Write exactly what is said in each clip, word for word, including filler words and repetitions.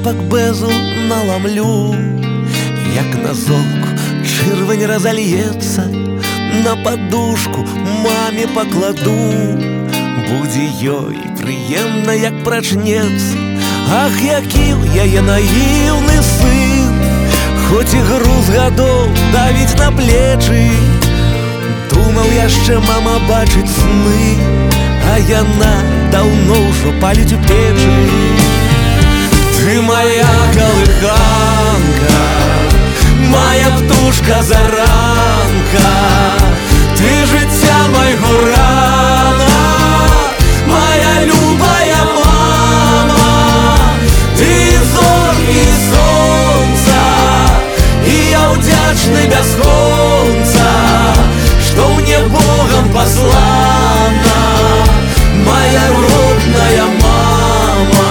шапок безу наламлю, як на золку червень разольется, на подушку маме покладу. Будзе ёй прыемна, як прачнецца. Ах, які яе наіўны сын, хоць і груз гадоў давіць на плечы. Думаў яшчэ мама бачыць сны, а яна даўно ўжо паліць у печы. Ты моя калыханка, моя птушка заранка, ты жыцця майго рана, моя любая мама. Ты зоркі і сонца, і я ўдзячны бясконца, што мне Богом послана моя родная мама.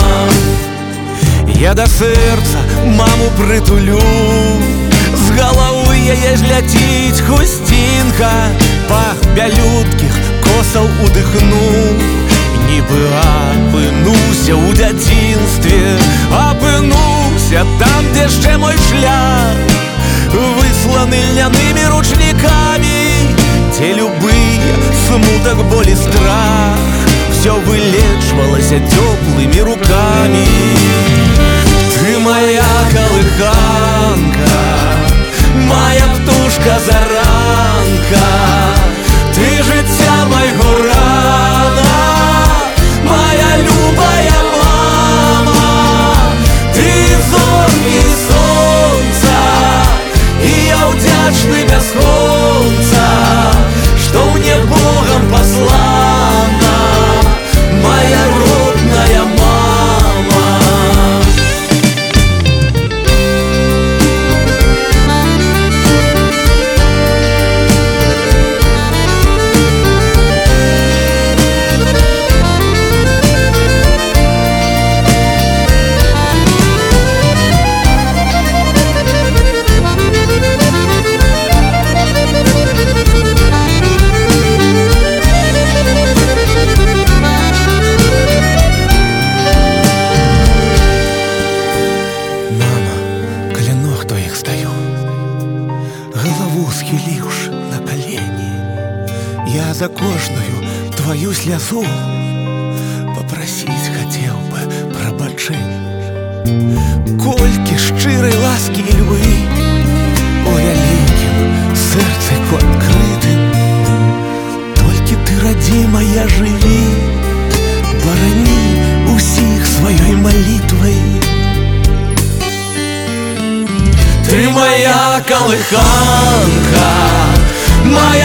Я да сэрца маму прытулю, з галавы яе зляціць хусцінка, пах бялюткіх косаў удыхну. Нібы апынуўся ў дзяцінстве, апынуўся там, дзе яшчэ мой шлях, высланы льнянымі ручнікамі, дзе любыя смутак, боль і страх всё вылечвалася цёплымі рукамі. Ты моя калыханка, моя птушка заранка, ты жыцця майго рана, моя любая мама. Ты зоркі і сонца, і я ўдзячны бясконца, што мне Богом послана моя родная мама. Галаву схіліўшы на калені, я за кожную твою слязу папрасіць хацеў бы прабачэння. Колькі шчырай ласкі і любві у вялікім сэрцыку адкрытым, толькі ты, радзімая, жыві, барані усіх сваёй малітвай. Ты моя калыханка, моя